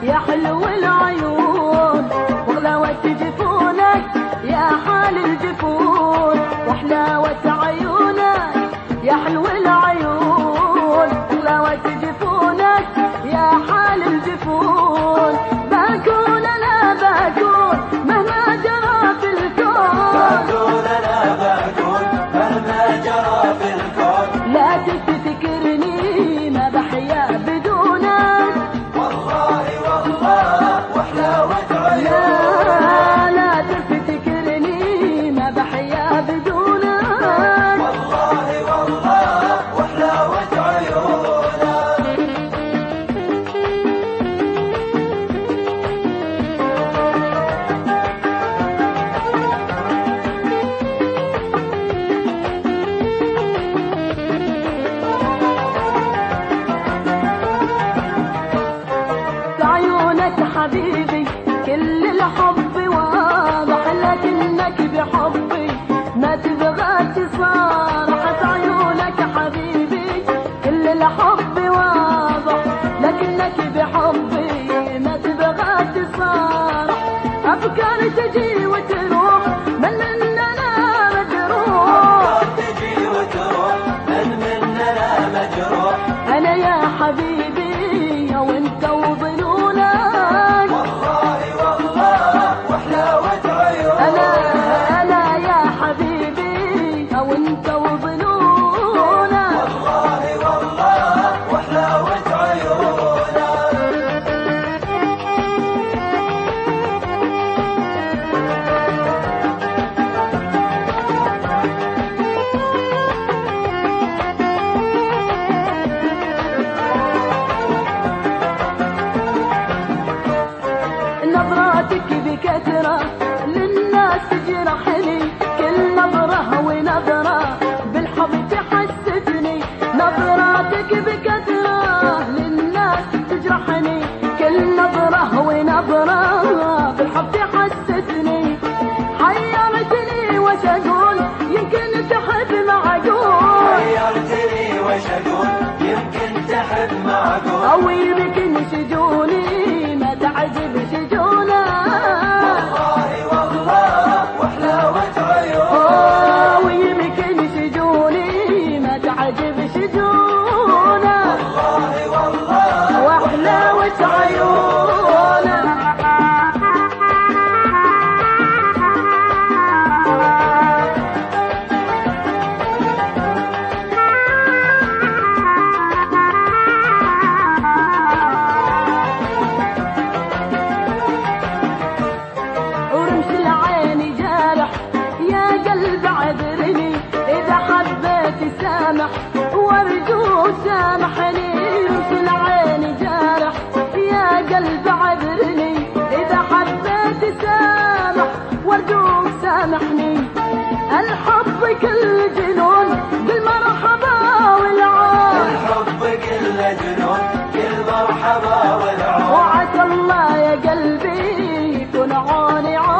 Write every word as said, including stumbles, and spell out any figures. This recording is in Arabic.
يا حلو العيون وغلاوة جفونك يا حال الجفون وحلاوة عيونك يا حلو العيون وغلاوة جفونك يا حال الجفون بكون انا بكون مهما جرى في الكون بكون انا بكون مهما جرى في الكون لا تفتكرني ما بحيا بدونك والله والله وحلاوة عيونك لا لا تفتكرني ما بحيا بدونك والله والله وحلاوة عيونك حبيبي كل الحب واضح لكنك بحبي ما تبغى تصارح عيونك حبيبي كل الحب واضح لكنك بحبي ما تبغى تصارح أفكار تجي وتروح من مننا مجروح أفكار تجي وتروح من مننا مجروح أنا يا حبيبي وانت وظنونك أنا أنا يا حبيبي أو أنت وظنونك والله والله وحلاوة عيونك نظراتك بكثرة للناس تجرحني كل نظرة ونظرة بالحب تحسسني نظراتك بكثرة للناس تجرحني كل نظرة ونظرة بالحب تحسسني حيرتني وش أقول يمكن تحب معقول حيرتني وش أقول يمكن تحب معقول أو يمكن شجوني ما تعجب شجونك والله والله وحلاوة عيونك أو يمكن شجوني ما تعجب شجونك والله والله وحلاوة عيونك ورمش العين جارح يا قلب عذرني إذا حبيت سامح وارجوك سامحني رمش العين جارح يا قلب عذرني إذا حبيت سامح وارجوك سامحني الحب كل جنون بالمرحبا والعون الحب كل جنون كل مرحبا والعون وعسى الله يا قلبي يكون عوني عون